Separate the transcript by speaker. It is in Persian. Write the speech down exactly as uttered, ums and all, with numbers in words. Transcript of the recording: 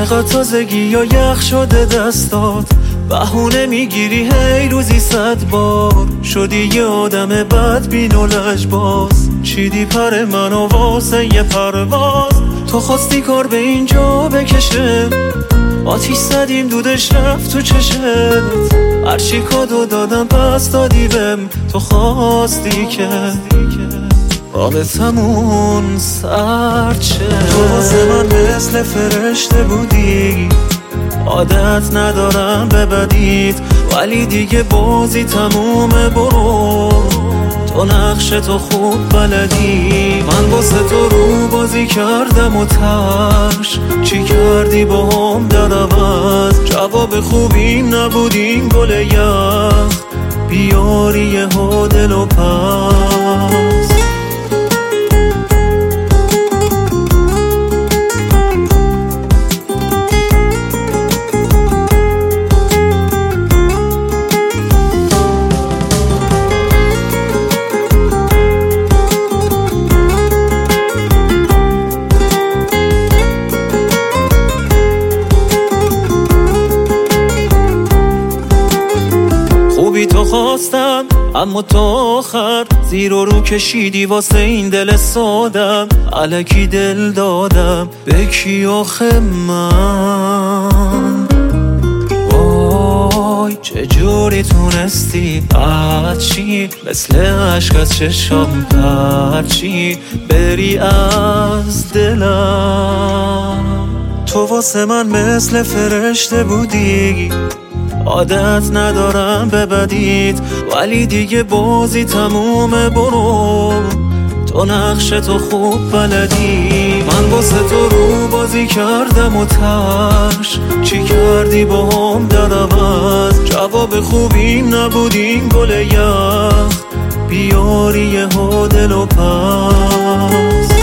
Speaker 1: چقدر تازگی یا یخ شده دستات، بهونه میگیری هی روزی صد بار. شدی یه آدم بدبین و لجباز، چیدی پر منو واسه یه پرواز. تو خواستی کار به اینجا بکشه، آتیش زدیم دودش رفت تو چشت. هرچی کادو دادم پس دادی بهم، تو خواستی که رابطمون سرد شه. تو واسه من مثل فرشته بودی، عادت ندارم به بدیت، ولی دیگه بازی تمومه. برو تو نقش تو خوب بلدی، من واسه تو رو بازی کردم و ترش. چی کردی با هم در عوض؟ جواب خوبیم نبودیم گل یخ، بیاری یه ها دل و پس. خوبی تو خواستم اما تو آخر زیر و رو کشیدی واسه این دل سادم. الکی دل دادم به کی آخه من؟ وای چجوری تونستی بچی مثل عشق از چشام پرچی بری از دلم. تو واسه من مثل فرشته بودی، عادت ندارم به بدیت، ولی دیگه بازی تمومه. برو تو نقش تو خوب بلدی، من واسه تو رو بازی کردم و ترش. چی کردی با هم در عوض؟ جواب خوبیم نبودیم گل یخ، بیاری یه ها دل و پس.